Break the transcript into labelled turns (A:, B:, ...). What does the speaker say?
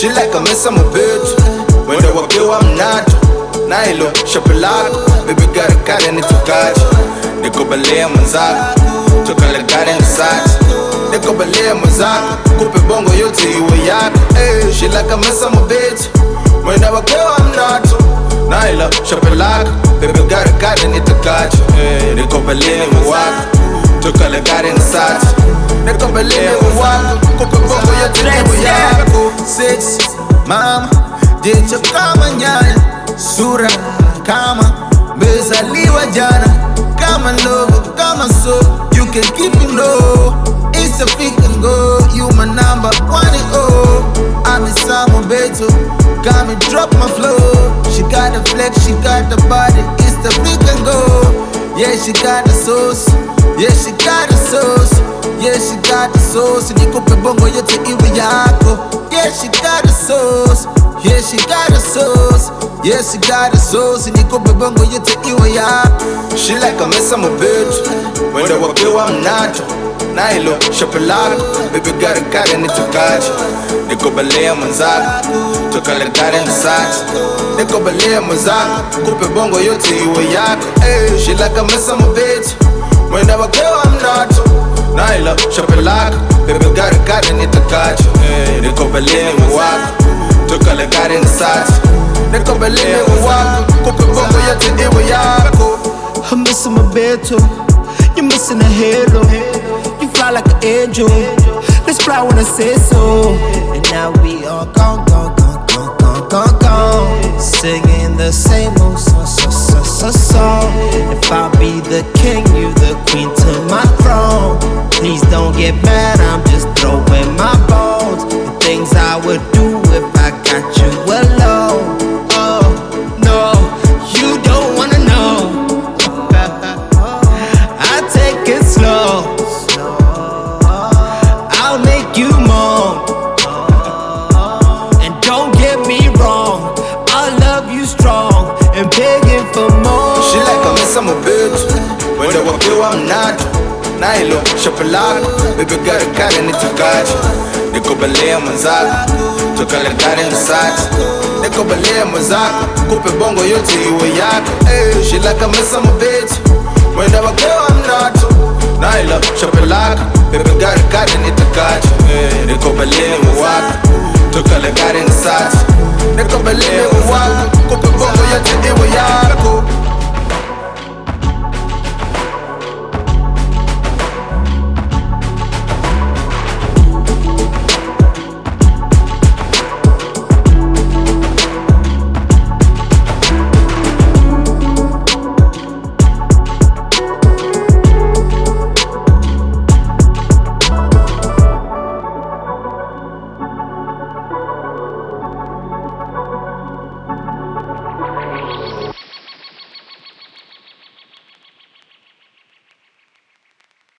A: She like a mess, I'm a bitch. When they walk you, I'm not. Nailo, shapelako. Baby got a car and it's a catch. They go balea manzako. Toka la gari na sati. They go balea manzako. Kupe bongo yote iwe yako. She like a mess, I'm a bitch. When they walk you, I'm not. Nailo, shapelako. Baby got a car and it's a catch. They go balea manzako. Toka la gari na sati. They go balea manzako. Kupe bongo yote iwe yako. Six, mama, jicho kama nyanya, sura kama mezaliwa jana, kama logo, kama so, you can keep it low. It's a pick and go, you my number 1. I'm in Samo Beto, got me drop my flow. She got the flex, she got the body, it's the pick and go. Yeah, she got the sauce, yeah, she got the sauce. Yeah, she got the sauce, nikupe bongo yote iwe yako. Yeah, she got the sauce, yeah, she got the sauce. Yeah, she got the sauce, nikupe bongo yote iwe yako. She like a mess, I'm a bitch. When they walk you, I'm not. Nailo, shapelako. Baby got a car and it's a catch. Niko balea manzako. Toka la gari na sati. Niko balea manzako. Kupe bongo yote iwe yako. She like a mess, I'm a bitch. When they walk you, I'm not. Nailo, shapelako. Baby got a car and it's a catch. Niko balea manzako. Toka la gari na sati. Niko balea manzako. Kupe bongo yote iwe yako.
B: I'm missing my Beto, you're missing a halo. You fly like an angel, let's fly when I say so. And now we all gone, gone, gone, gone, gone, gone, gone. Singing the same old song. If I be the king, you the queen to my throne. Please don't get mad, I'm just throwing my bones. The things I would do if I got you alone. Oh, no, you don't wanna know. I take it slow, I'll make you moan. And don't get me wrong, I love you strong and begging for more.
A: She like a mess, I'm a bitch. When they walk you, I'm not. Nailo, shapelako. Baby got a car and it's a catch. Niko balea manzako. Toka la gari na sati. Niko balea manzako. Kupe bongo yote iwe yako. She like a mess, I'm a bitch. When they walk you, I'm not. Nailo, shapelako. Baby got a car and it's a catch. Niko balea manzako. Toka la gari na sati. Niko balea manzako. Kupe bongo yote iwe yako.